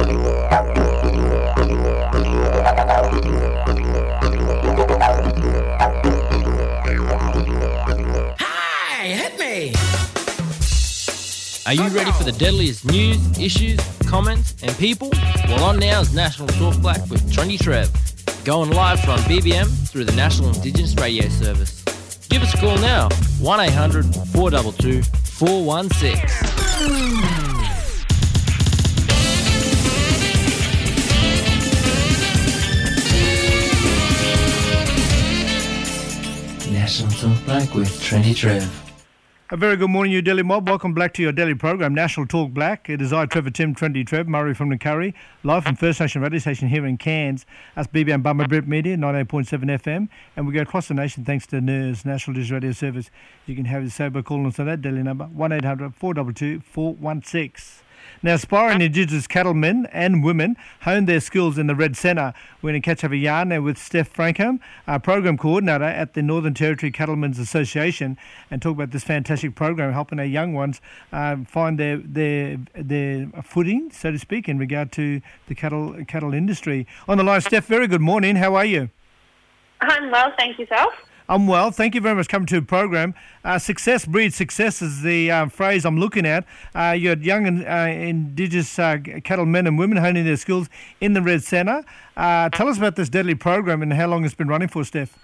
Hey, hit me! Are you ready for the deadliest news, issues, comments and people? Well, on now is National Talk Black with Trendy Trev. Going live from BBM through the National Indigenous Radio Service. Give us a call now, 1-800-422-416. National Talk Black with Trendy Trev. A very good morning, you Delhi mob. Welcome back to your daily program, National Talk Black. It is I, Trevor Tim, Trendy Trev, Murray from the Curry, live from First Nation radio station here in Cairns. That's BBM Bummer Brit Media, 98.7 FM. And we go across the nation thanks to NIRS, National Digital Radio Service. You can have your sober call us on that daily number, 1-800-422-416. Now, aspiring Indigenous cattlemen and women hone their skills in the Red Centre. We're going to catch up a yarn now with Steph Frankham, our Program Coordinator at the Northern Territory Cattlemen's Association, and talk about this fantastic program helping our young ones find their footing, so to speak, in regard to the cattle industry. On the line, Steph, very good morning. How are you? I'm well, thank you, yourself. I'm well. Thank you very much for coming to the program. Success breeds success is the phrase I'm looking at. You're young Indigenous cattlemen and women honing their skills in the Red Centre. Tell us about this deadly program and how long it's been running for, Steph.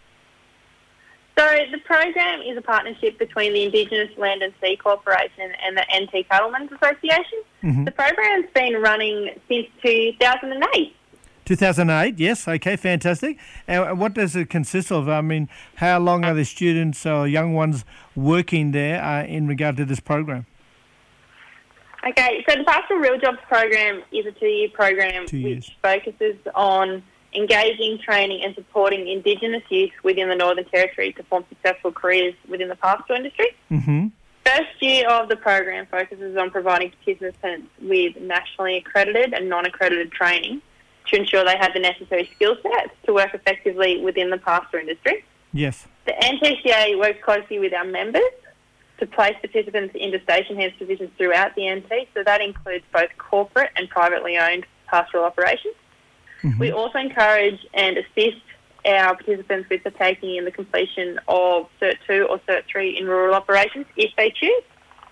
So the program is a partnership between the Indigenous Land and Sea Corporation and the NT Cattlemen's Association. Mm-hmm. The program's been running since 2008. 2008, yes, okay, fantastic. And what does it consist of? I mean, how long are the students or young ones working there in regard to this program? Okay, so the Pastoral Real Jobs program is a 2-year program which focuses on engaging, training and supporting Indigenous youth within the Northern Territory to form successful careers within the pastoral industry. Mm-hmm. First year of the program focuses on providing participants with nationally accredited and non-accredited training to ensure they have the necessary skill sets to work effectively within the pastoral industry. Yes. The NTCA works closely with our members to place participants into station hands positions throughout the NT, so that includes both corporate and privately owned pastoral operations. Mm-hmm. We also encourage and assist our participants with partaking in the completion of Cert 2 or Cert 3 in rural operations if they choose.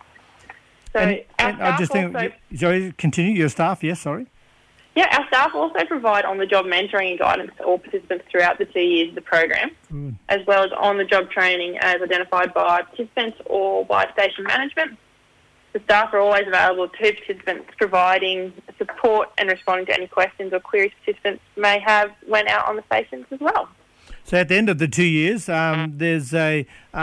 So I just think, sorry, continue, your staff, yes, sorry. Yeah, our staff also provide on-the-job mentoring and guidance to all participants throughout the 2 years of the program, as well as on-the-job training as identified by participants or by station management. The staff are always available to participants, providing support and responding to any questions or queries participants may have when out on the stations as well. So at the end of the 2 years, there's a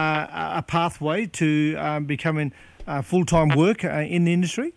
pathway to becoming full-time work in the industry?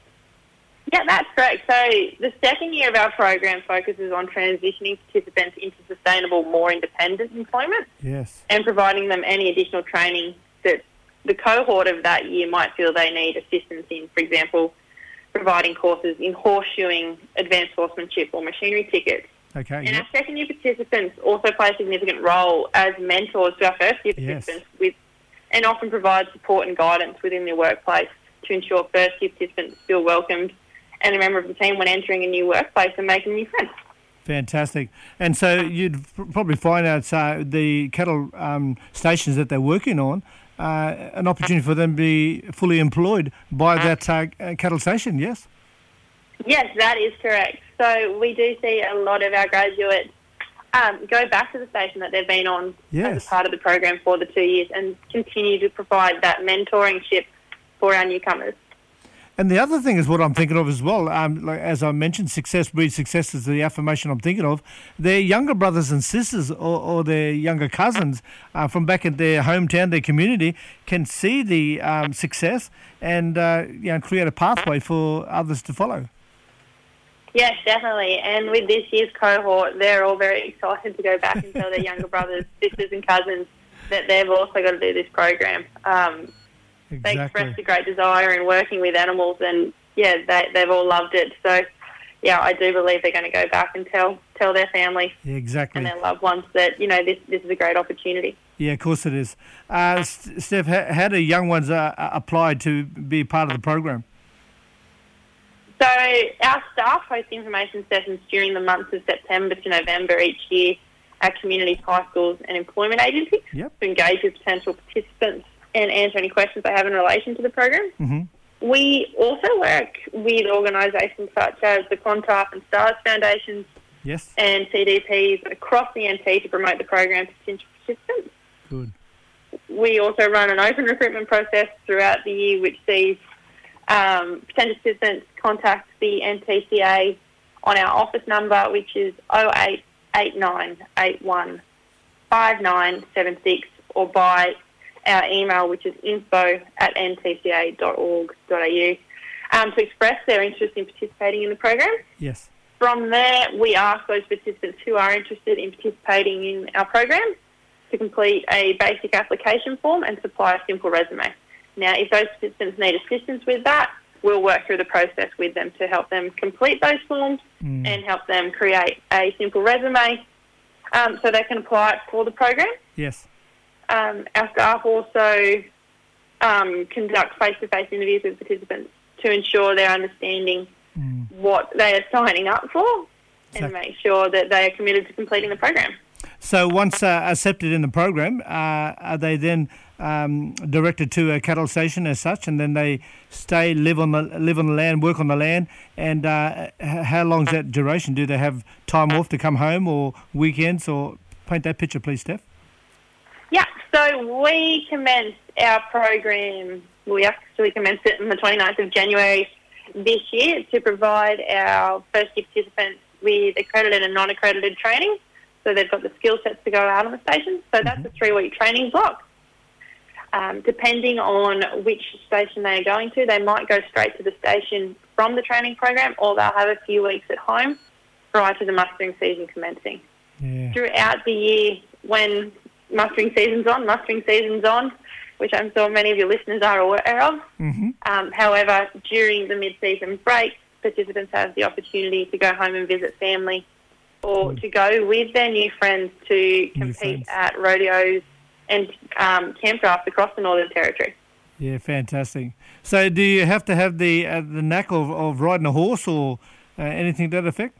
Yeah, that's correct. So the second year of our program focuses on transitioning participants into sustainable, more independent employment. Yes. And providing them any additional training that the cohort of that year might feel they need assistance in, for example, providing courses in horseshoeing, advanced horsemanship or machinery tickets. Okay. And our second year participants also play a significant role as mentors to our first year participants and often provide support and guidance within their workplace to ensure first year participants feel welcomed and a member of the team when entering a new workplace and making new friends. Fantastic. And so you'd probably find out the cattle stations that they're working on, an opportunity for them to be fully employed by that cattle station, yes? Yes, that is correct. So we do see a lot of our graduates go back to the station that they've been on as a part of the program for the 2 years and continue to provide that mentoringship for our newcomers. And the other thing is what I'm thinking of as well, like, as I mentioned, success breeds success is the affirmation I'm thinking of. Their younger brothers and sisters or their younger cousins from back in their hometown, their community, can see the success and create a pathway for others to follow. Yes, definitely. And with this year's cohort, they're all very excited to go back and tell their younger brothers, sisters and cousins that they've also got to do this program. They expressed a great desire in working with animals and, they've all loved it. So, I do believe they're going to go back and tell their family and their loved ones that, this is a great opportunity. Yeah, of course it is. Steph, how do young ones apply to be part of the program? So our staff host information sessions during the months of September to November each year at communities, high schools and employment agencies to engage with potential participants and answer any questions they have in relation to the program. Mm-hmm. We also work with organisations such as the Clontarf and Stars Foundations and CDPs across the NT to promote the program to potential participants. Good. We also run an open recruitment process throughout the year which sees potential participants contact the NTCA on our office number, which is 0889815976, or by our email, which is info@ntca.org.au, to express their interest in participating in the program. Yes. From there, we ask those participants who are interested in participating in our program to complete a basic application form and supply a simple resume. Now, if those participants need assistance with that, we'll work through the process with them to help them complete those forms and help them create a simple resume so they can apply for the program. Yes. Our staff also conduct face-to-face interviews with participants to ensure they're understanding what they are signing up for and make sure that they are committed to completing the program. So once accepted in the program, are they then directed to a cattle station as such, and then they stay, live on the land, work on the land? And how long is that duration? Do they have time off to come home, or weekends, or paint that picture, please, Steph? Yeah, so we commenced our program. We actually commenced it on the 29th of January this year to provide our first-year participants with accredited and non-accredited training. So they've got the skill sets to go out on the station. So that's a 3-week training block. Depending on which station they are going to, they might go straight to the station from the training program, or they'll have a few weeks at home prior to the mustering season commencing. Yeah. Throughout the year, when mustering season's on, which I'm sure many of your listeners are aware of. However, during the mid-season break, participants have the opportunity to go home and visit family, or to go with their new friends to compete at rodeos and camp drafts across the Northern Territory. Yeah, fantastic. So do you have to have the knack of riding a horse or anything to that effect?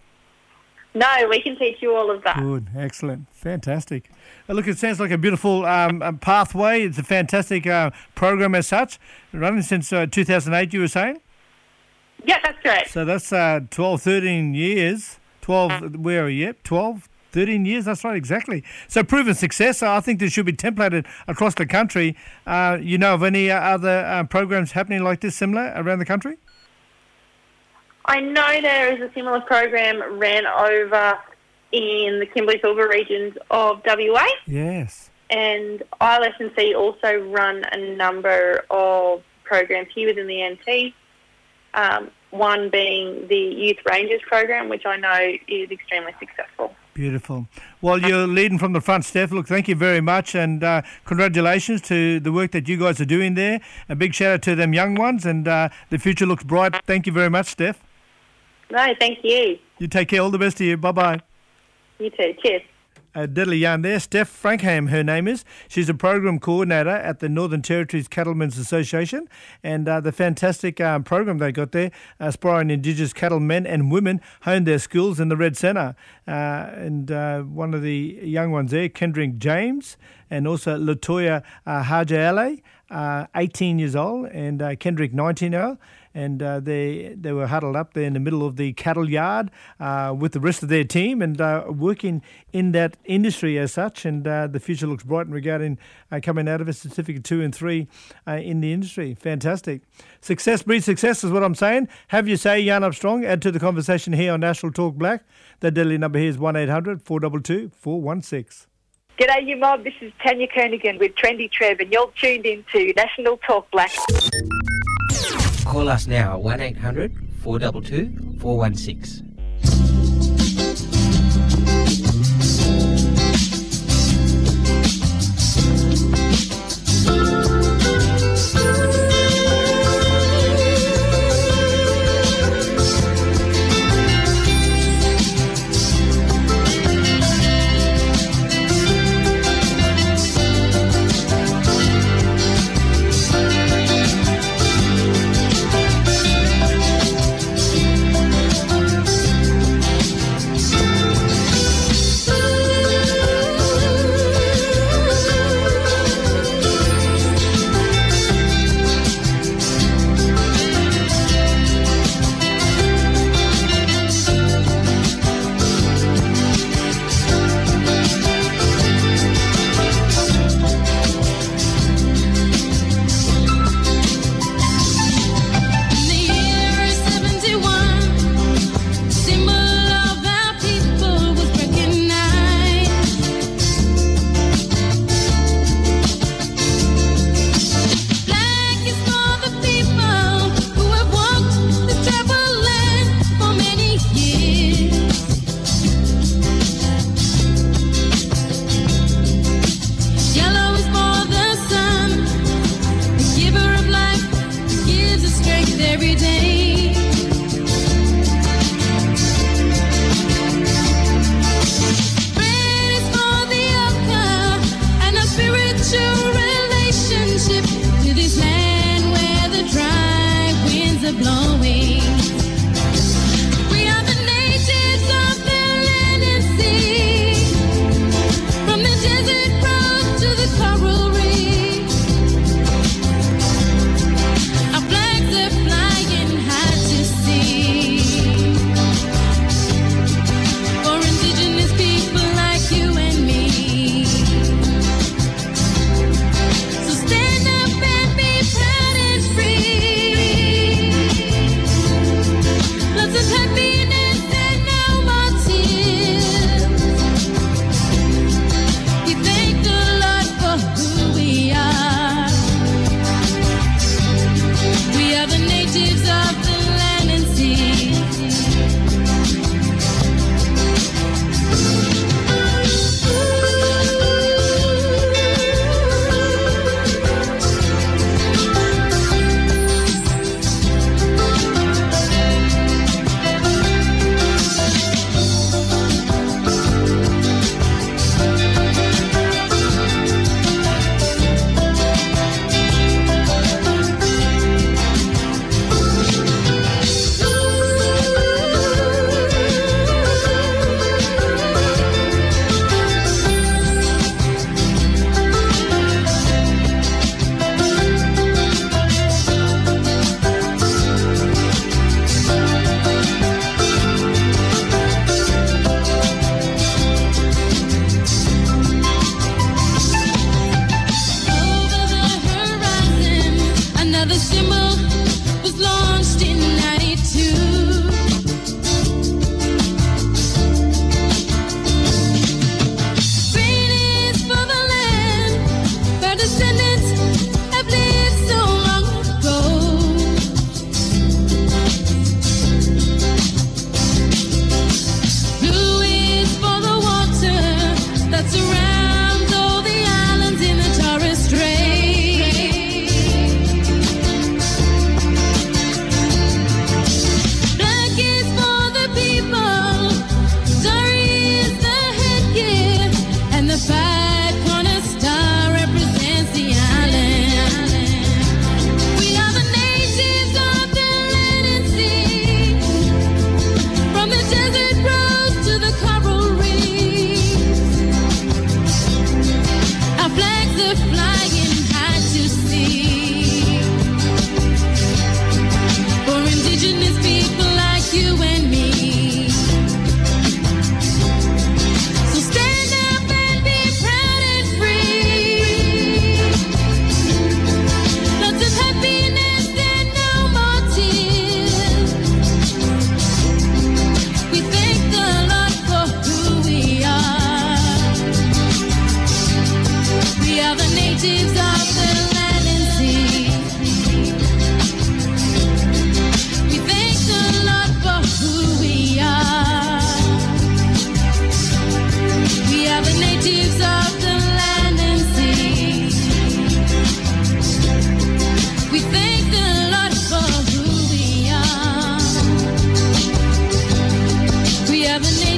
No, we can teach you all of that. Good, excellent, fantastic. Look, it sounds like a beautiful pathway. It's a fantastic program as such, running since 2008, you were saying? Yeah, that's correct. So that's 12, 13 years. 12, where are you? 12, 13 years, that's right, exactly. So proven success. I think this should be templated across the country. You know of any other programs happening like this, similar, around the country? I know there is a similar program ran over in the Kimberley-Pilbara regions of WA. Yes. And ILS&C also run a number of programs here within the NT. One being the Youth Rangers program, which I know is extremely successful. Beautiful. Well, you're leading from the front, Steph. Look, thank you very much, and congratulations to the work that you guys are doing there. A big shout out to them young ones, and the future looks bright. Thank you very much, Steph. No, thank you. You take care. All the best to you. Bye-bye. You too. Cheers. Deadly yarn there. Steph Frankham, her name is. She's a program coordinator at the Northern Territories Cattlemen's Association, and the fantastic program they got there, aspiring Indigenous cattlemen and women hone their skills in the Red Centre. And one of the young ones there, Kendrick James, and also Latoya Hajaele, 18 years old, and Kendrick, 19 years old. And they were huddled up there in the middle of the cattle yard with the rest of their team, and working in that industry as such. And the future looks bright regarding coming out of a Certificate 2 and 3 in the industry. Fantastic. Success breeds success is what I'm saying. Have your say, yarn up strong. Add to the conversation here on National Talk Black. The deadly number here is 1-800-422-416. G'day, you mob. This is Tanya Kernigan with Trendy Trev, and you're tuned in to National Talk Black. Call us now at 1-800-422-416.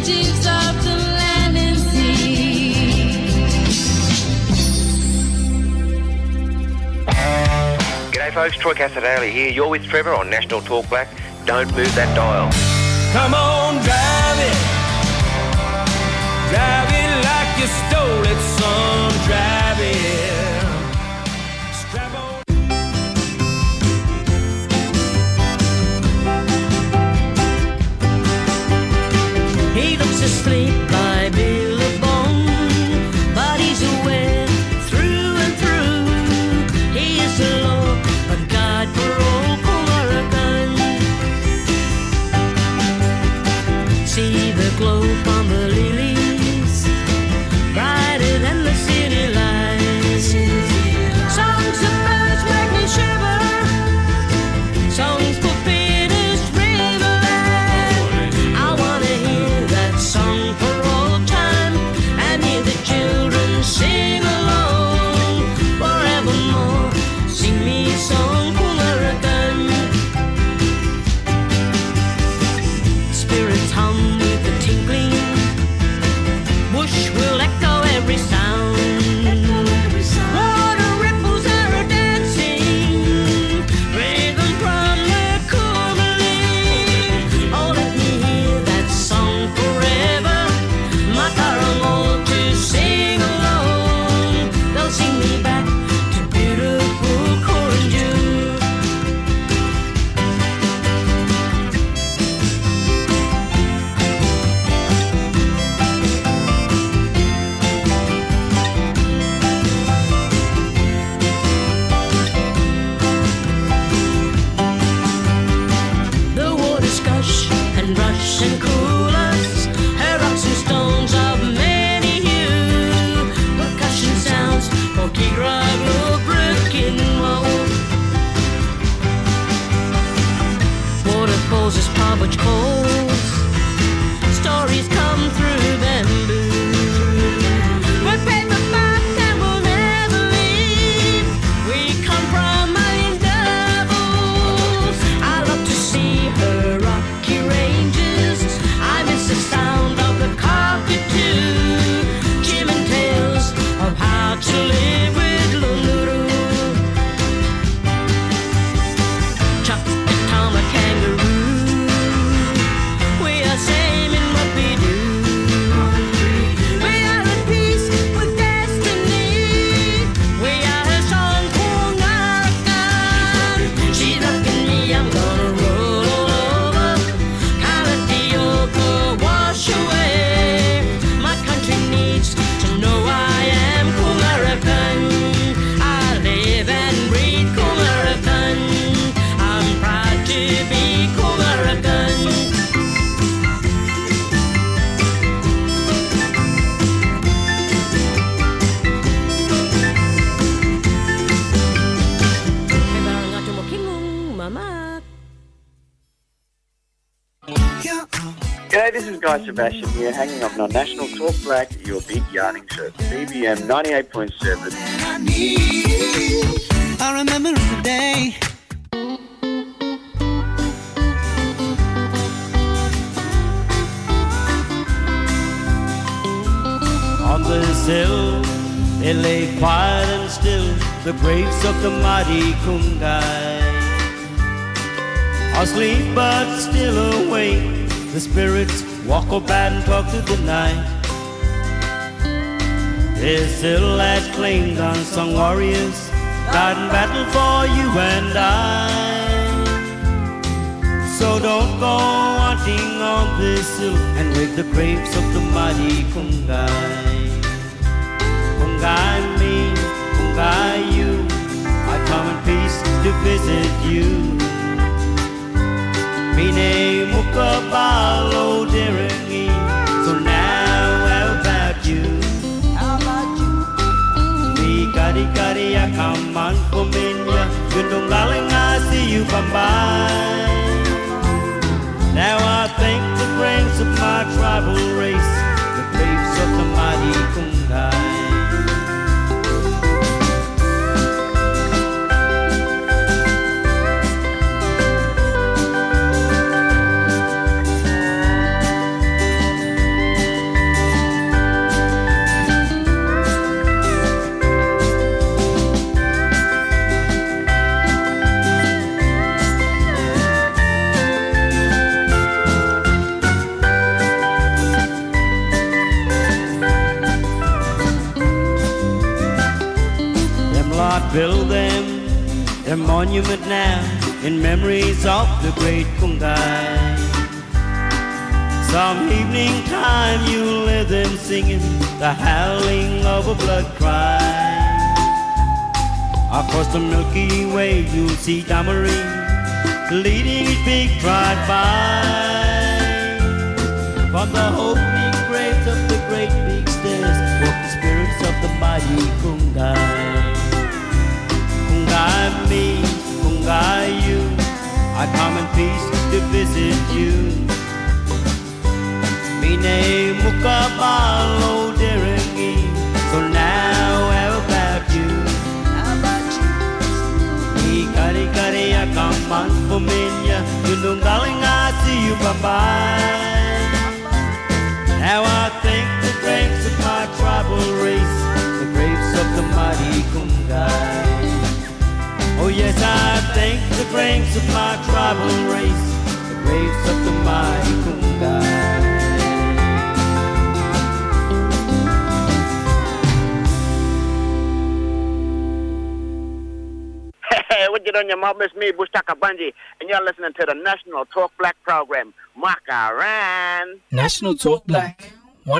captives of the land and sea. G'day folks, Troy Casadale here. You're with Trevor on National Talk Black. Don't move that dial. Come on, drive it. Drive it like you stole it, son. Drive it. Strap on. He looks asleep by Billabong, but he's aware through and through. He is the law, a guide for all Kumarakan. See the glow from the lilies, brighter than the city lights. Songs of birds make me shiver, songs for Peter's Riverland. I wanna hear that song for all time and hear the children sing along forevermore. Sing me a song, Kumarakan. Spirits hum with the tinkling, bush will echo every sound. Water ripples are a dancing, rhythm from the Kumali. Oh, let me hear that song forever. Mataram all to sing along. They'll sing me back to beautiful Koranju. The waters gush and rush and cool us. Her rocks and stones of many hue. Percussion sounds for Kigraglo, brick and wall. Waterfalls as Parbridge calls. Stories come through bamboo. We're paper back and we'll never leave. We come from mining doubles. I love to see her rocky ranges. I miss the sound of the cockatoo. Chimney tales of how to live with Luluru. Chuck the Tom a kangaroo. We are same in what we do. We are at peace with destiny. We are a song for Narakan. She's looking me, I'm gonna roll all over. Kalatioka, wash away. My country needs to know I am Kumarakan. I live and breathe Kumarakan. I'm proud to be Kumarakan. G'day, this is Guy Sebastian here, hanging up on National Talk Black, your big yarning show. BBM 98.7. I remember the day. On this hill, they lay quiet and still, the graves of the mighty Kungai. Asleep but still awake, the spirits walk about and talk to the night. They still has claimed unsung warriors, died in battle for you and I. So don't go wanting on this hill and wake the graves of the mighty Kungai. Kungai me, Kungai you, I come in peace to visit you. Mine mukabalo diringi, so now how about you? How about you? Me kari kari I come on for minya, yundong galing I see you come by. Now I thank the brains of my tribal race, the graves of the mighty Kungai. build them their monument now in memories of the great Kungai. Some evening time you'll hear them singing the howling of a blood cry. Across the Milky Way you'll see Damarine leading his big pride by. From the opening graves of the great big stairs walk the spirits of the mighty Kungai. Kungai me, Kungai you, I come in peace to visit you. Mine mukabalo derengi, so now how about you? How about you? Ikari kari akaman puminya, yunung galing I see you bye bye. Now I think the graves of my tribal race, the graves of the mighty Kungai. Oh yes, I think the graves of my tribal race, the graves of the mighty Kungai. What you on your mob? It's me, Bushtaka Bunji, and you're listening to the National Talk Black program. Makaran. National Talk Black,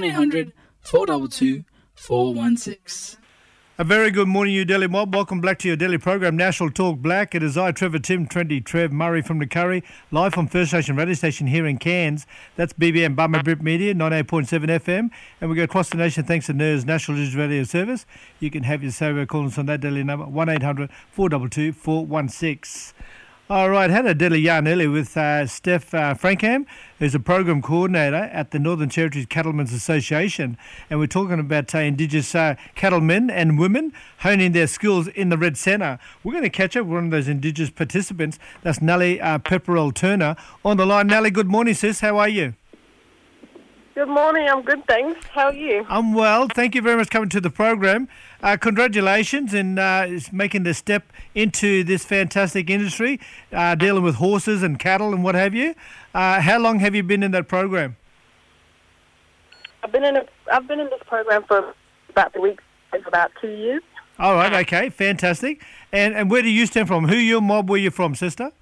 1-800-422-416. A very good morning, you Delhi mob. Welcome back to your daily program, National Talk Black. It is I, Trevor Tim, Trendy Trev Murray from the Curry, live from First Station Radio Station here in Cairns. That's BBM Bummer Brit Media, 98.7 FM. And we go across the nation thanks to NERS National Digital Radio Service. You can have your say call us on that daily number, 1-800-422-416. All right, had a daily yarn earlier with Steph Frankham, who's a program coordinator at the Northern Territory Cattlemen's Association, and we're talking about Indigenous cattlemen and women honing their skills in the Red Centre. We're going to catch up with one of those Indigenous participants. That's Nellie Pepperell Turner on the line. Nellie, good morning, sis. How are you? Good morning. I'm good, thanks. How are you? I'm well. Thank you very much for coming to the program. Congratulations in making the step into this fantastic industry, dealing with horses and cattle and what have you. How long have you been in that program? I've been in this program for about 2 weeks, for about 2 years. All right, okay, fantastic. And where do you stem from? Who your mob were you from, sister?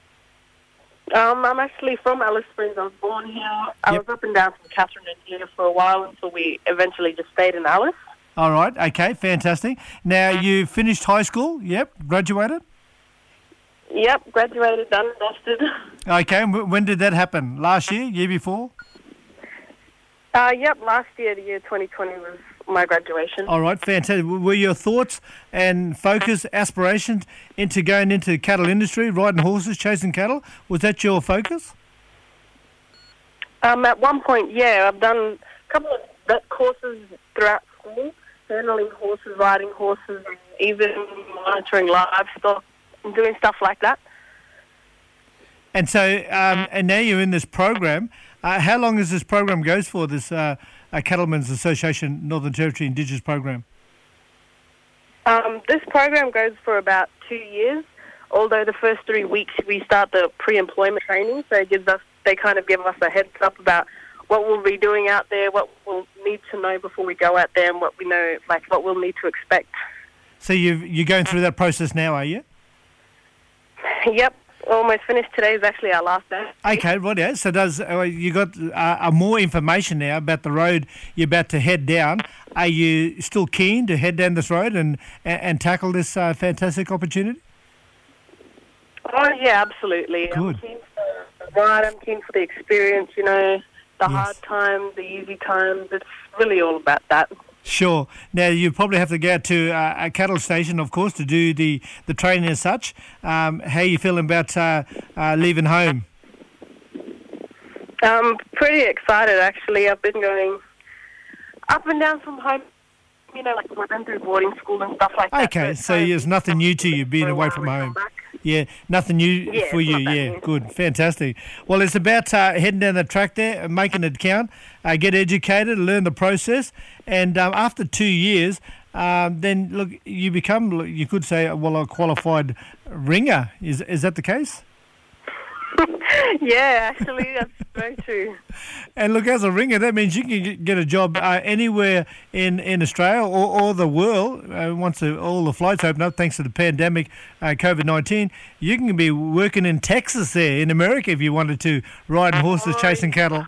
I'm actually from Alice Springs. I was born here. I was up and down from Catherine and here for a while until we eventually just stayed in Alice. All right, okay, fantastic. Now, you finished high school, graduated? Yep, graduated, done, dusted. Okay, and when did that happen? Last year, year before? Yep, last year, the year 2020 was my graduation. All right, fantastic. Were your thoughts and focus, aspirations into going into the cattle industry, riding horses, chasing cattle? Was that your focus? At one point, yeah. I've done a couple of vet courses throughout school, handling horses, riding horses, and even monitoring livestock and doing stuff like that. And so, and now you're in this program. How long does this program goes for, this Cattlemen's Association Northern Territory Indigenous program? This program goes for about 2 years, although the first 3 weeks we start the pre-employment training, so they kind of give us a heads up about what we'll be doing out there, what we'll need to know before we go out there, and what we know, like what we'll need to expect. So you're going through that process now, are you? Yep. Almost finished. Today is actually our last day. Okay, right. Yeah. So you got more information now about the road you're about to head down. Are you still keen to head down this road and tackle this fantastic opportunity? Oh yeah, absolutely. Good. I'm keen for the ride. I'm keen for the experience. You know, the hard times, the easy times. It's really all about that. Sure. Now, you probably have to go out to a cattle station, of course, to do the training as such. How are you feeling about leaving home? I'm pretty excited, actually. I've been going up and down from home, you know, like we've been through boarding school and stuff like that. Okay, so there's nothing new to you being away from home. Yeah, nothing new for you. Yeah, good, fantastic. Well, it's about heading down the track there, making it count, get educated, learn the process, and after 2 years, then look, you become, you could say, well, a qualified ringer. Is that the case? Yeah, actually, that's very true. And look, as a ringer, that means you can get a job anywhere in Australia or the world once all the flights open up, thanks to the pandemic, COVID-19. You can be working in Texas there, in America, if you wanted to, riding horses, chasing cattle.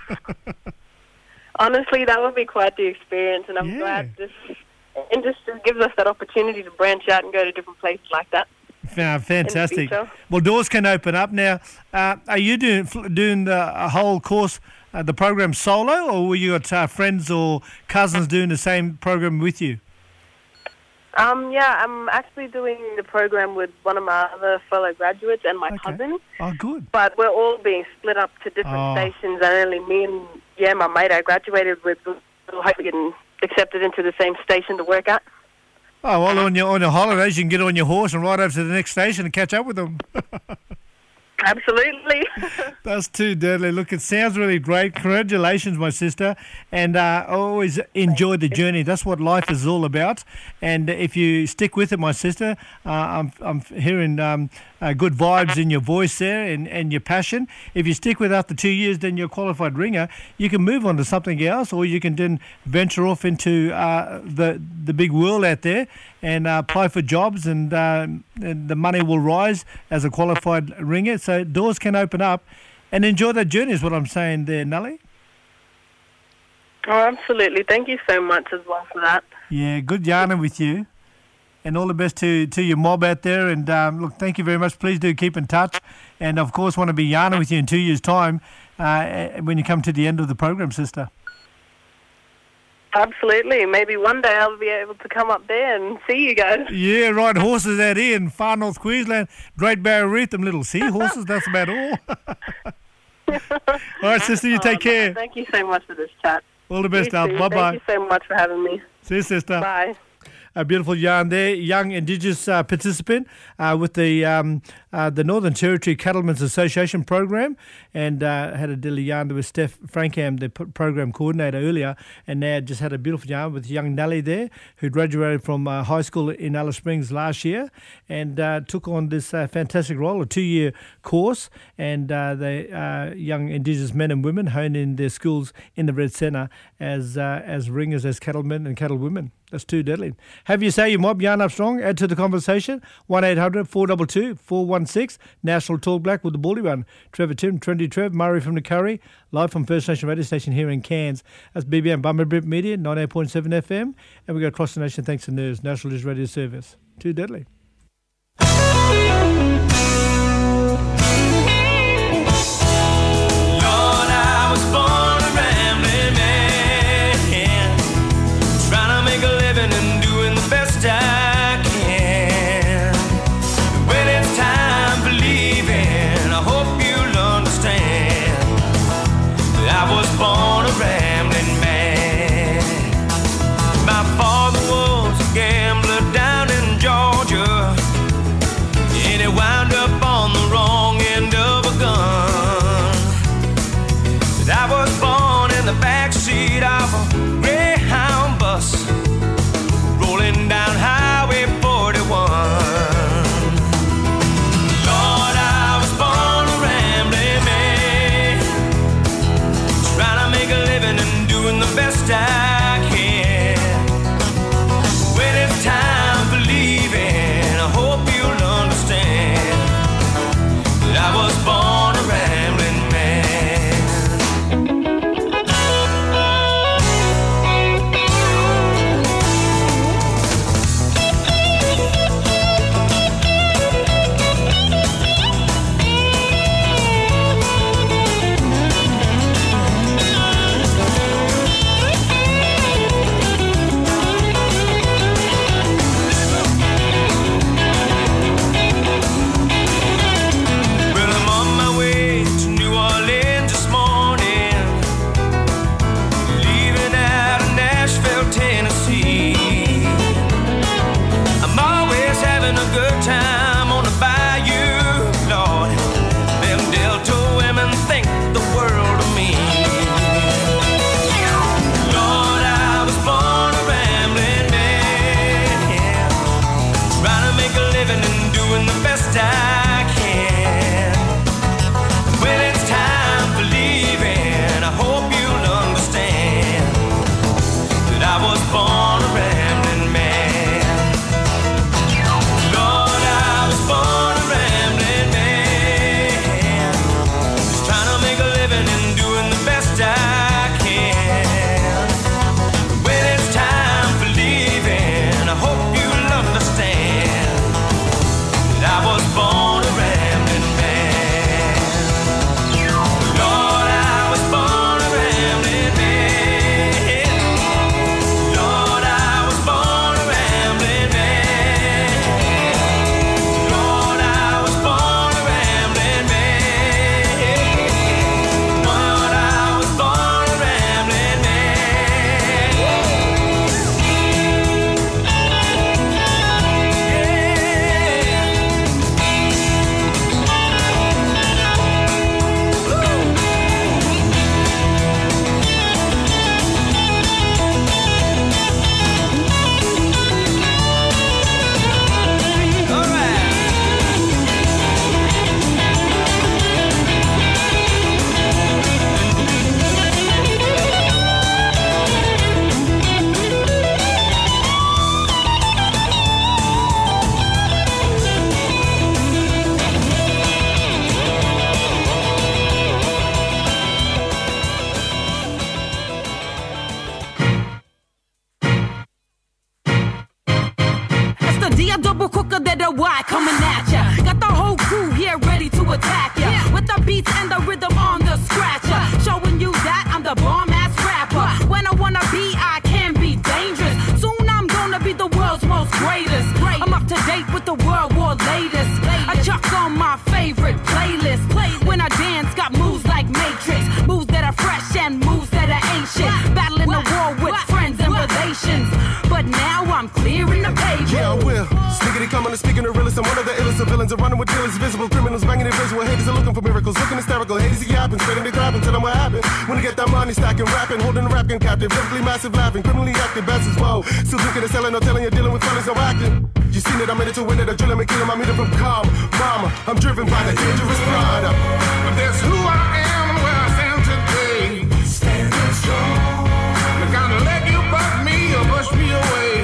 Honestly, that would be quite the experience, and I'm glad this industry gives us that opportunity to branch out and go to different places like that. Fantastic. Well, doors can open up now. Are you doing the whole course, the program solo, or were you got friends or cousins doing the same program with you? Yeah, I'm actually doing the program with one of my other fellow graduates and my cousin. Oh, good. But we're all being split up to different stations, and only me and my mate I graduated with will hopefully getting accepted into the same station to work at. Oh, well, on your holidays, you can get on your horse and ride over to the next station and catch up with them. Absolutely. That's too deadly. Look, it sounds really great. Congratulations, my sister. And I always enjoy the journey. That's what life is all about. And if you stick with it, my sister, I'm hearing good vibes in your voice there and your passion. If you stick with it after 2 years, then you're a qualified ringer. You can move on to something else, or you can then venture off into the big world out there and apply for jobs, and the money will rise as a qualified ringer. So doors can open up, and enjoy that journey is what I'm saying there, Nelly. Oh, absolutely. Thank you so much as well for that. Yeah, good yarning with you. And all the best to your mob out there. And look, thank you very much. Please do keep in touch. And, of course, want to be yarning with you in 2 years' time when you come to the end of the program, sister. Absolutely. Maybe one day I'll be able to come up there and see you guys. Yeah, ride horses out here in far north Queensland. Great Barrier Reef, them little seahorses. That's about all. All right, sister, you take care. Thank you so much for this chat. All the best, love. Bye-bye. Thank you so much for having me. See you, sister. Bye. A beautiful yarn there, young Indigenous participant with the Northern Territory Cattlemen's Association program, and had a dilly yarn with Steph Frankham, the program coordinator earlier, and now just had a beautiful yarn with young Nelly there, who graduated from high school in Alice Springs last year, and took on this fantastic role, a 2-year course, and the young Indigenous men and women hone in their skills in the Red Centre as ringers, as cattlemen and cattlewomen. That's too deadly. Have you say your mob, yarn up strong, add to the conversation. 1-800-422-416, National Talk Black with the Baldy Run. Trevor Tim, Trendy Trev, Murray from the Curry, live from First Nation radio station here in Cairns. That's BBM Bummer Brit Media, 98.7 FM. And we go across the nation thanks to NERS, National News Radio Service. Too deadly. Lord, I was born a rambling man, trying to make a living and doing the best I can. When it's time for leaving, I hope you'll understand that I was born a rambling man. My father was a gambler down in Georgia. motherfucker, they're the Y coming at ya. Got the whole crew here ready to attack ya. With the beats and the rhythm on the scratcher. Showing you that I'm the bomb-ass rapper. When I wanna be, I can be dangerous. Soon I'm gonna be the world's most greatest. I'm up to date with the world war latest. I chuck on my favorite playlist. When I dance, got moves like Matrix. Moves that are fresh and moves that are ancient. Battling the war with friends and relations. But now I'm clearing the pavement. Yeah, I will. Sneaking coming and speaking the realest. I'm one of the illest of villains. I'm running with dealers, visible criminals, banging invisible haters are looking for miracles, looking hysterical. Haters yapping, spreading the grabbing, tell them what happened. When I get that money, stacking, rapping, holding the rap game captive, lyrically massive, laughing, criminally active, best as well. Still drinking and selling, no telling you're dealing with fellas, no acting. You seen it, I'm in it to win it, I drilling, me killing, I'm hitting from calm. Mama, I'm driven by the dangerous pride. But that's who I am and where I stand today. Standing strong. Not gonna let you buck me or push me away.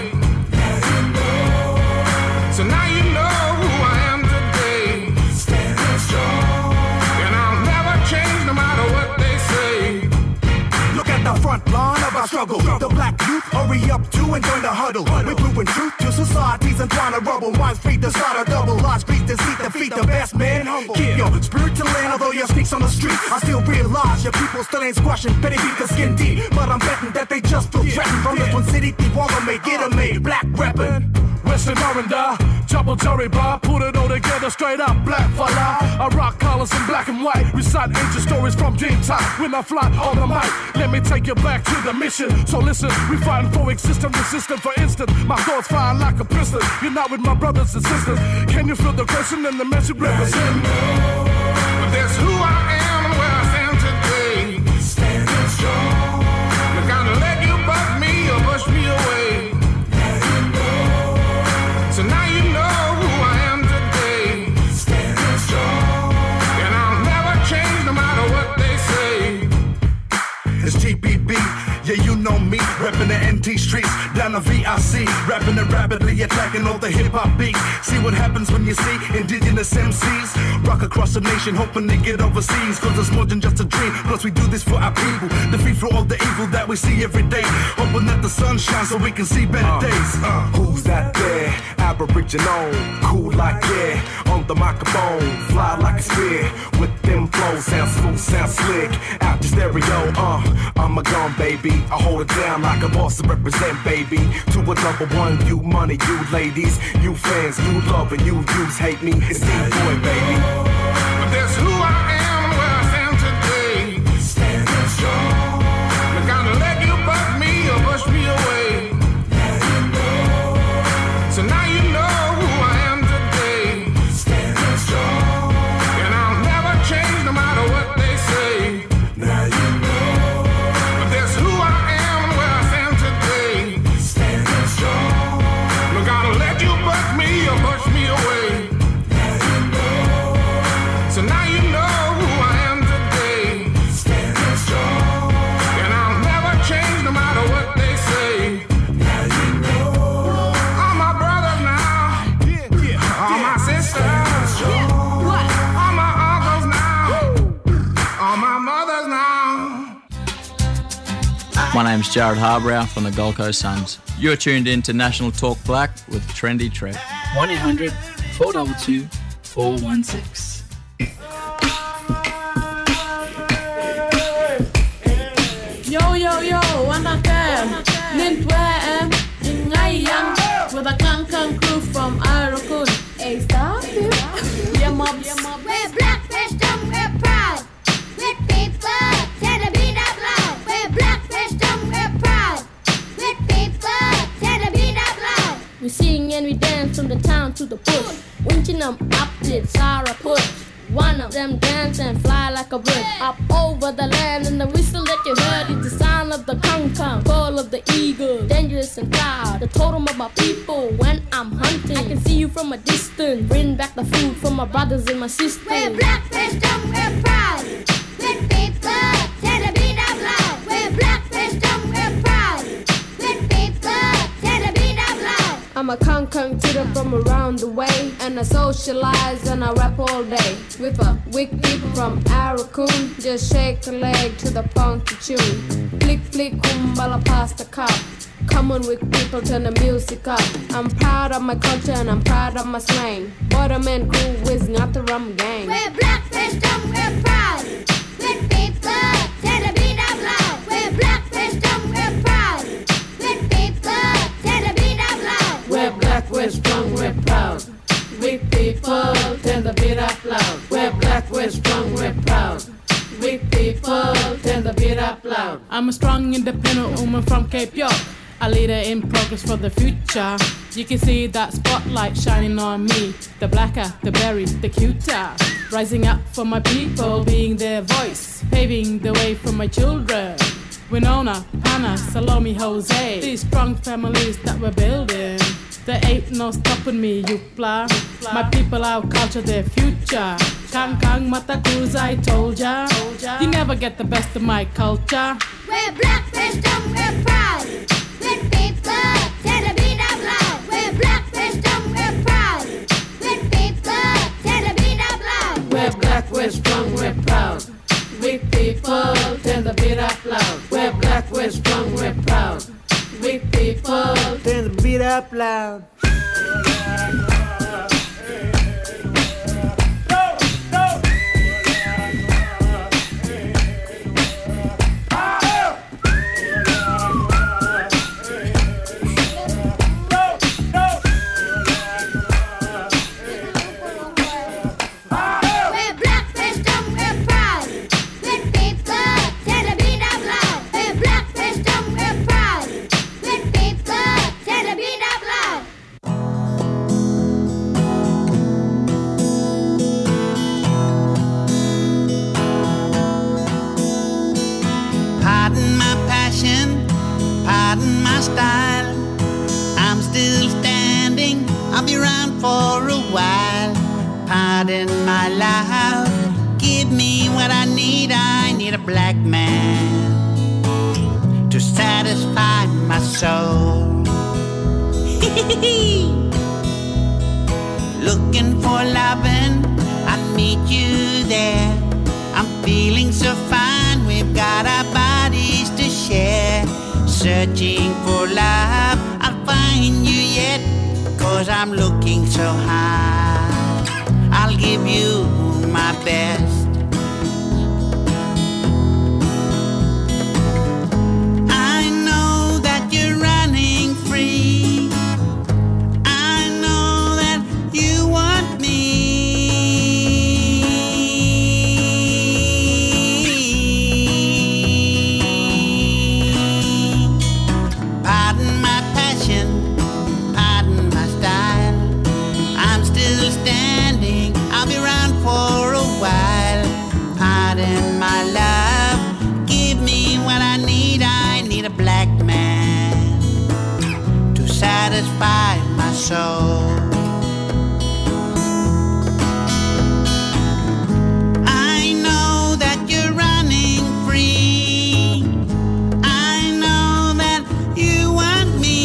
So now you know who I am today. Standing strong. And I'll never change no matter what they say. Look at the front line of our struggle. The black youth hurry up to and join the huddle. We're proving truth to societies and trying to rubble. Minds free to start a double. Large beat to seat defeat the best man humble. Keep your spirit to land although your sneaks on the street. I still realize your people still ain't squashing petty beat the skin deep. But I'm betting that they just feel threatened from this one city. They wanna make it a made black weapon. Western Orinda, double jury bar, put it all together straight up, black fella. I rock colors in black and white, recite ancient stories from dream time. When I fly on the mic, let me take you back to the mission. So listen, we fighting for existence, resistant for instant. My thoughts flying like a pistol. You're not with my brothers and sisters. Can you feel the question and the message represent? But that's who I am and where I stand today. Standing strong. Not gonna let you buck me or push me away. So now you know who I am today. Standing strong. And I'll never change no matter what they say. It's TPB, yeah you know me. Reppin' the NT streets, down the VIC. Rapping it rapidly, attacking all the hip-hop beat. See what happens when you see indigenous MCs rock across the nation, hoping they get overseas. Cause it's more than just a dream, plus we do this for our people. Defeat for all the evil that we see every day. Hoping that the sun shines so we can see better days. Who's that there? Aboriginal, cool like yeah. On the microphone, fly like a spear. With them flows, sound smooth, sound slick. Out your stereo, I'm a gun baby. I hold it down like a boss to represent, baby. To a number one, you money, you ladies, you fans, you love and you use hate me. It's D-Boy, baby. But that's who I am and where I stand today. Standing strong. Not gonna let you buck me or push me away. So now you know who I am today. Standing strong. And I'll never change no matter what they say. Now you know. But that's who I am and where I stand today. Standing strong. Not gonna let you buck me or push me away. Now you know. So now you know who I am today. Standing strong. And I'll never change no matter what they say. Now you know. All my brothers now. All my sisters. All my uncles now. All my mothers now. My name's Jared Harbrow from the Gold Coast Suns. You're tuned in to National Talk Black with Trendy Trev. 1-800-422-416. Yo, yo, yo, anak em, Nintwem, Ingayang, with a Kang crew from Arakun. Hey, stop it. Yeah, mobs. We're black, we're strong, we're proud. With people, tell the beat out loud. We're black, we're strong, we're proud. With people, tell the beat out loud. We sing and we dance from the town to the bush. Winching them up did Sarah push. One of them dance and fly like a bird up over the land, and the whistle that you heard is the sound of the kang, call of the eagle, dangerous and proud, the totem of my people when I'm hunting. I can see you from a distance, bring back the food for my brothers and my sisters. We're black, we're strong, we're proud. With people, tell the beat out loud. We're black, we're strong, we're proud. With people, tell the beat out loud. I'm a kang kidder from around the way, and I socialize and I rap all day. With a wicked from Arakun, just shake a leg to the funky tune. Flick flick kumbala past the cup. Come on, with people, turn the music up. I'm proud of my culture and I'm proud of my slang. Waterman crew with not the rum gang. We're black wisdom, we're proud. With people, turn the beat up loud. We're black wisdom, we're proud. With people, turn the beat up loud. We're black, we're strong, we're proud. With people, turn the beat up loud. We're black, we're strong, we're proud. With people, turn the beat up loud. I'm a strong, independent woman from Cape York, a leader in progress for the future. You can see that spotlight shining on me. The blacker, the berry, the cuter. Rising up for my people, being their voice, paving the way for my children. Winona, Hannah, Salome, Jose. These strong families that we're building. There ain't no stopping me, Yupla. My people, our culture, their future. Kang Kang Matakuz, I told ya. You never get the best of my culture. We're black wisdom, we're proud. With people, turn the beat up loud. We're black wisdom, we're proud. With people, turn the beat up loud. We're black, we're strong, we're proud. With people, turn the beat up loud. We're black, we're strong, we're proud. With people, turn the beat up loud. Style. I'm still standing, I'll be around for a while. Pardon my love, give me what I need a black man to satisfy my soul. Looking for loving, I meet you there. I'm feeling so fine, we've got our bodies to share. Searching for love, I'll find you yet, 'cause I'm looking so high. I'll give you my best. I know that you're running free. I know that you want me. Satisfy my soul. I know that you're running free. I know that you want me.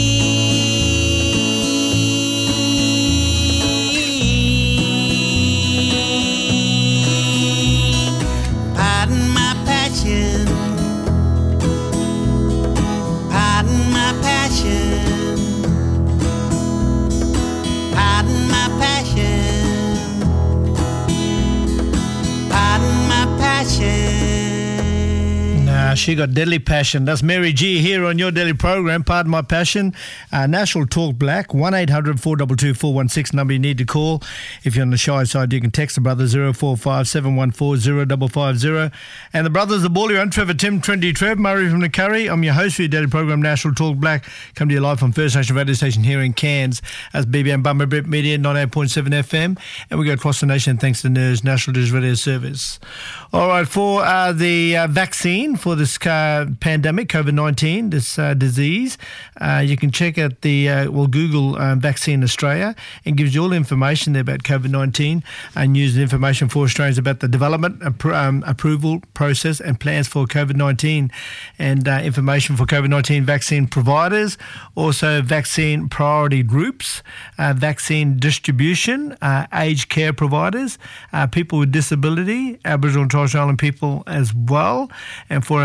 Pardon my passion. Pardon my passion. She got deadly passion. That's Mary G here on your daily program, Pardon My Passion. National Talk Black, 1-800-422-416, number you need to call. If you're on the shy side, you can text the brothers 045-714-0550. And the brothers, the Bally Run, Trevor, Tim, Trendy, Trev, Murray from the Curry. I'm your host for your daily program, National Talk Black. Come to you live from First Nation Radio Station here in Cairns as BBM Bummer Brit Media, 98.7 FM. And we go across the nation thanks to NERS, National Digital Radio Service. All right, for the vaccine for this pandemic, COVID-19, this disease, you can check out the, Google Vaccine Australia, and gives you all the information there about COVID-19 and use the information for Australians about the development, approval process and plans for COVID-19 and information for COVID-19 vaccine providers, also vaccine priority groups, vaccine distribution, aged care providers, people with disability, Aboriginal and Torres Strait Island people as well, and for our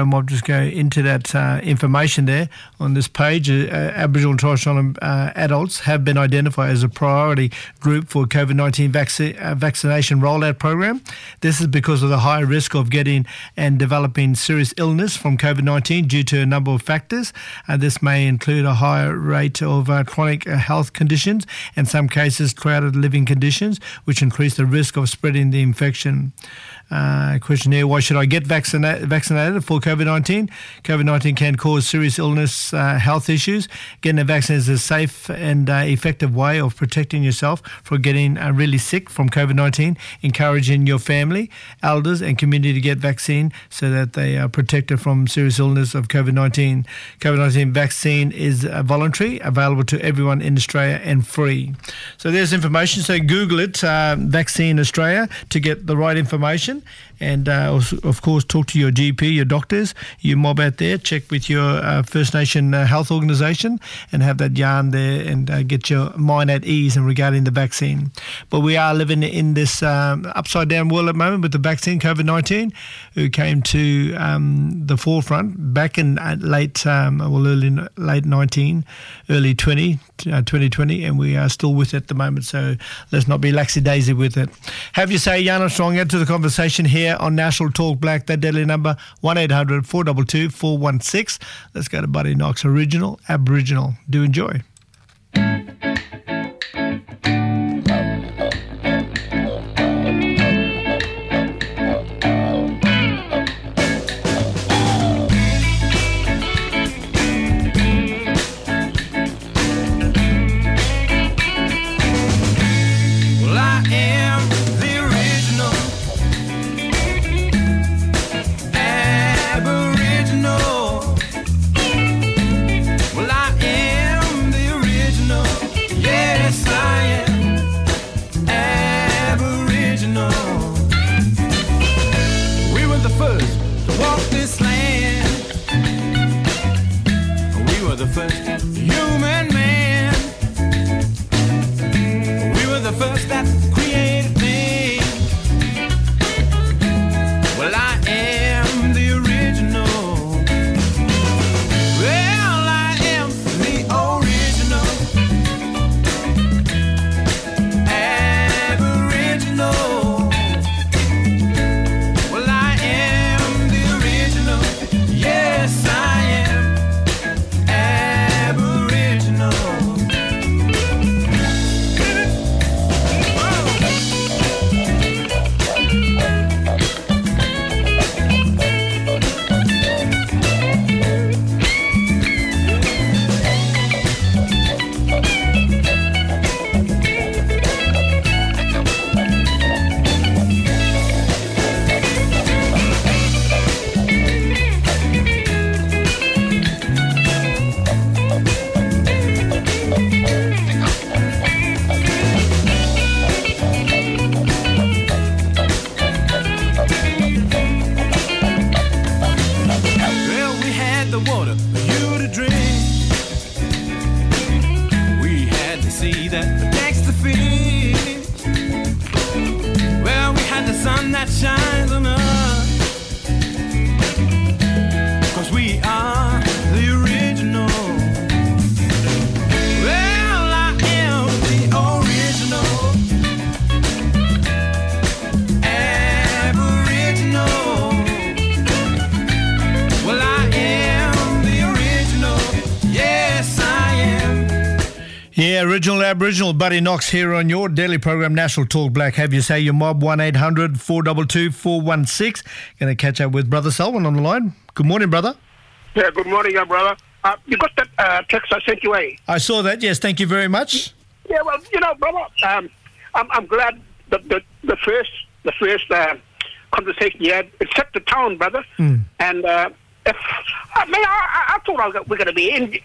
I'll just go into that information there on this page. Aboriginal and Torres Strait Islander adults have been identified as a priority group for COVID-19 vaccination rollout program. This is because of the high risk of getting and developing serious illness from COVID-19 due to a number of factors. This may include a higher rate of chronic health conditions, in some cases crowded living conditions, which increase the risk of spreading the infection. Question here, why should I get vaccinated for COVID-19? COVID-19 can cause serious illness, health issues. Getting a vaccine is a safe and effective way of protecting yourself from getting really sick from COVID-19, encouraging your family, elders and community to get vaccine so that they are protected from serious illness of COVID-19. COVID-19 vaccine is voluntary, available to everyone in Australia and free. So there's information. So Google it, Vaccine Australia, to get the right information. And of course, talk to your GP, your doctors, your mob out there. Check with your First Nation health organisation and have that yarn there and get your mind at ease in regarding the vaccine. But we are living in this upside down world at the moment with the vaccine, COVID-19, who came to the forefront back in late 2020, and we are still with it at the moment. So let's not be laxy-daisy with it. Have you say, Yana Strong, add to the conversation here on National Talk Black. That deadly number 1-800-422-416. Let's go to Buddy Knox, original Aboriginal. Do enjoy. Original Aboriginal, Buddy Knox here on your daily program, National Talk Black. Have you say your mob, 1-800-422-416. Going to catch up with Brother Selwyn on the line. Good morning, brother. Yeah, good morning, brother. You got that text I sent you, I saw that, yes. Thank you very much. Yeah, well, brother, I'm glad the first conversation you had, it set the tone, brother. And I thought we're going to be in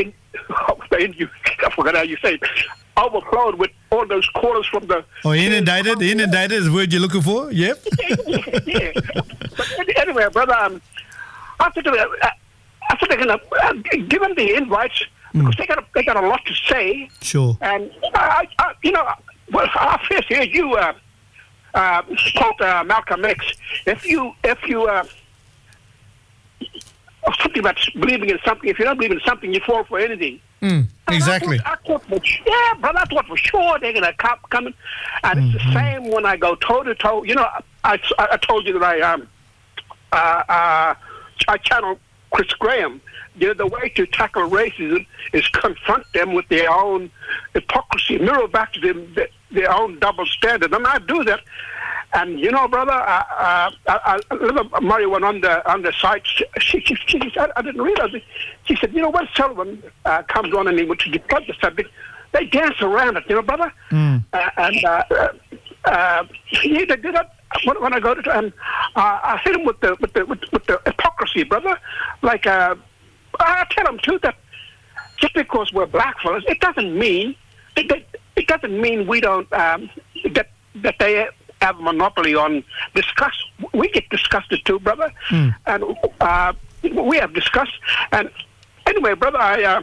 I forgot how you say it, overflowed with all those quarters from the... Oh, inundated is the word you're looking for? Yep. yeah. But anyway, brother, I think they're going to give them the invites because they got a lot to say. Sure. And, I first heard you quote Malcolm X. If you something about believing in something. If you don't believe in something, you fall for anything. Exactly. I thought brother, I thought for sure they're going to come in. And it's the same when I go toe-to-toe. You know, I told you that I channel Chris Graham. You know, the way to tackle racism is confront them with their own hypocrisy, mirror back to them their own double standard. And I do that. And you know, brother, little Murray went on the site. She I didn't realize it. She said, you know, when Sullivan comes on and he went to discuss the subject, they dance around it, you know, brother. They did it when I go to, and I hit him with the hypocrisy, brother. Like I tell them too that just because we're black fellas, it doesn't mean we don't that they have a monopoly on discuss. We get disgusted too, brother, and we have discussed. And anyway, brother, I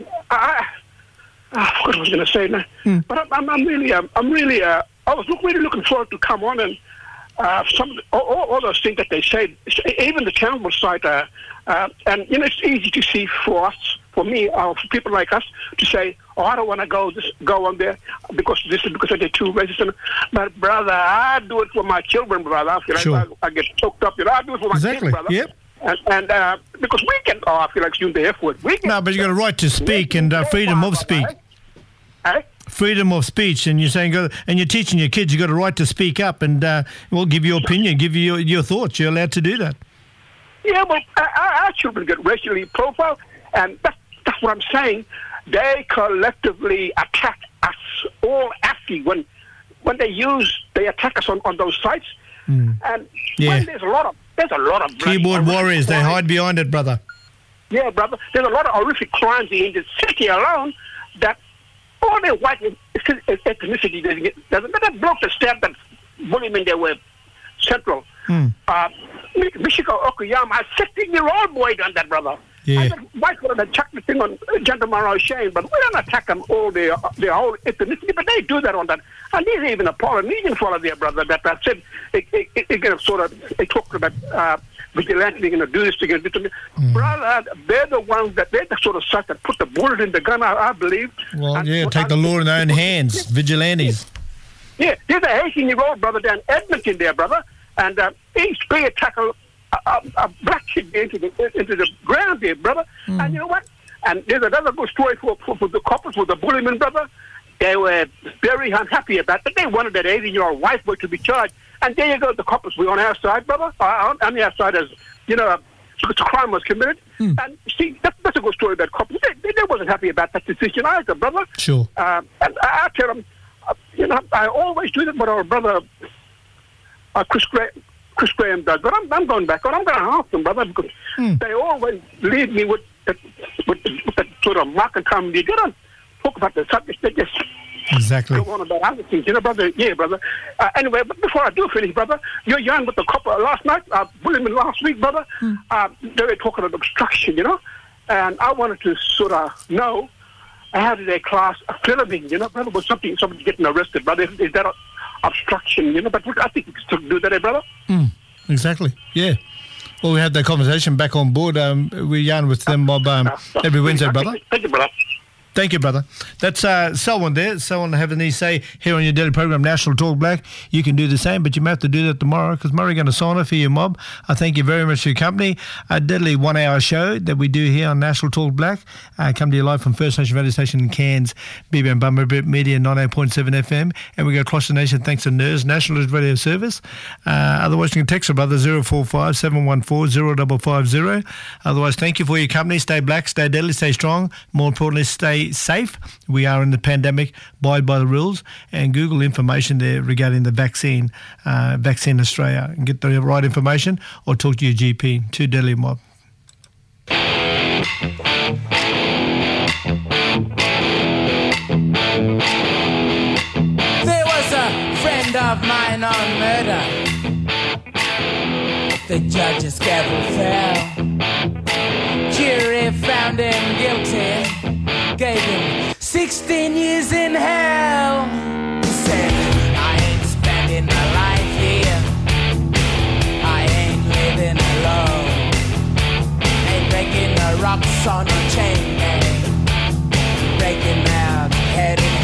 forgot what I was going to say now. But I'm really I was really looking forward to come on and some all those things that they say, even the Campbell site, and you know, it's easy to see for us, for me, for people like us, to say, "Oh, I don't want to go on there because they're too racist." But brother, I do it for my children, brother. I feel like I get choked up. You know, I do it for my kids, brother. Yep. And because we can, I feel like using the F word. No, but you got a right to speak and freedom of speech. Freedom of speech, and you're saying, and you're teaching your kids, you got a right to speak up and give your opinion, give you your thoughts. You're allowed to do that. Yeah, but our children get racially profiled, and that's what I'm saying. They collectively attack us all after when they attack us on those sites, and when there's a lot of keyboard warriors. They hide behind it, brother. Yeah, brother. There's a lot of horrific crimes in the city alone that all their white ethnicity doesn't. That bloke that stabbed that woman there were central. Michiko Okuyama, a 16-year-old boy done that, brother. Yeah. I said, why couldn't they chuck the thing on Gentleman O'Shane? But we don't attack them all their whole ethnicity, but they do that on that. And there's even a Polynesian fellow there, brother, that said, they talked about vigilante, they're going to do this, they're going to do this. Brother, they're the ones they're the sort of such that put the bullet in the gun, I believe. Well, take the law in their own hands, vigilantes. Yeah, there's a 18-year-old brother down Edmonton there, brother, and he spear tackled a black kid into the ground there, brother. And you know what? And there's another good story for the couples, for the bullymen, brother. They were very unhappy about that. They wanted that 18-year-old white boy to be charged. And there you go, the couples were on our side, brother. On the our side, as you know, because the crime was committed. And see, that's a good story about couples. They wasn't happy about that decision either, brother. Sure. And I tell them, you know, I always do that with our brother, Chris Graham does. But I'm going back on. I'm going to ask them, brother, because they always leave me with that sort of market comedy. They don't talk about the subject. They just go on about other things. You know, brother? Yeah, brother. Anyway, but before I do finish, brother, you're young with the couple last night, bullying last week, brother. They were talking about obstruction, you know, and I wanted to sort of know how did their class filming, you know, brother, was somebody getting arrested, brother? Is that obstruction, you know? But I think we can still do that, brother. Exactly. Yeah. Well, we had that conversation back on board. We yarn with them every Wednesday, brother. Thank you, brother. Thank you, brother. That's someone there. Someone having these say here on your daily program, National Talk Black. You can do the same, but you may have to do that tomorrow because Murray going to sign off for your mob. I thank you very much for your company. A deadly 1 hour show that we do here on National Talk Black. Come to you live from First Nation Radio Station in Cairns, BBM Bummer Media 98.7 FM. And we go across the nation thanks to NERS, National Radio Service. Otherwise, you can text our brother 045 714 0550. Otherwise, thank you for your company. Stay black, stay deadly, stay strong. More importantly, stay safe. We are in the pandemic. Abide by the rules and Google information there regarding the vaccine, Vaccine Australia, and get the right information or talk to your GP. Too deadly mob. There was a friend of mine on murder. The judge's gavel fell. Jury found him guilty. Gave him 16 years in hell. He said, I ain't spending my life here. I ain't living alone. Ain't rocks on a chain gang. Breaking out, heading